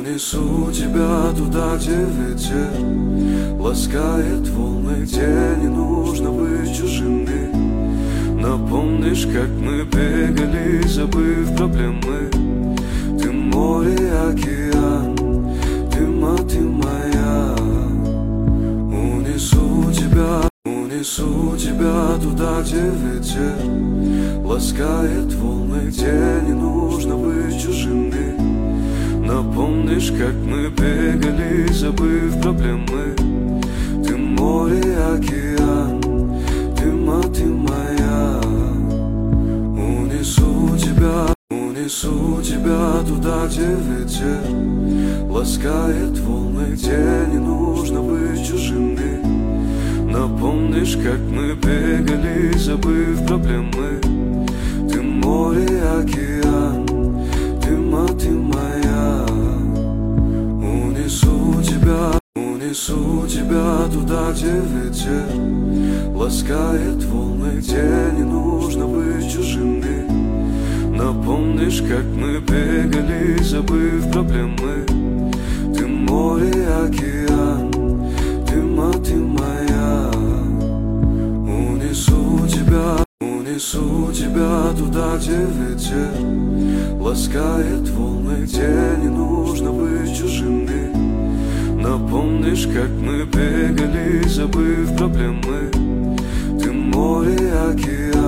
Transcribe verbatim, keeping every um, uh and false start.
Унесу тебя туда, где ветер ласкает волны, где не нужно быть чужими. Напомнишь, как мы бегали, забыв проблемы. Ты море и океан, ты мать, ты моя. Унесу тебя, унесу тебя туда, где ветер ласкает волны, где не нужно быть чужими. Напомнишь, как мы бегали, забыв проблемы. Ты море и океан, ты мать, ты моя. Унесу тебя, унесу тебя туда, где ветер ласкает волны, где не нужно быть чужими. Напомнишь, как мы бегали, забыв проблемы. Ты море и океан, ты мать, ты моя. Унесу тебя, унесу тебя туда, где ветер ласкает волны, где не нужно быть чужими. Напомнишь, как мы бегали, забыв проблемы. Ты море и океан, ты мать, ты моя. Унесу тебя, унесу тебя туда, где ветер ласкает волны, где не нужно быть чужими. Напомнишь, как мы бегали, забыв проблемы. Ты море и океан.